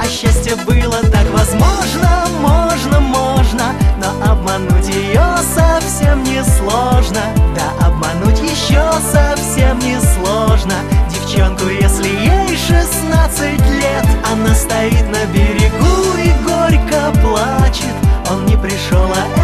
счастье было так возможно. Можно, но обмануть ее совсем не сложно. Да, обмануть еще совсем не сложно девчонку, если ей 16 лет. Она стоит на берегу и горько плачет. Он не пришел, а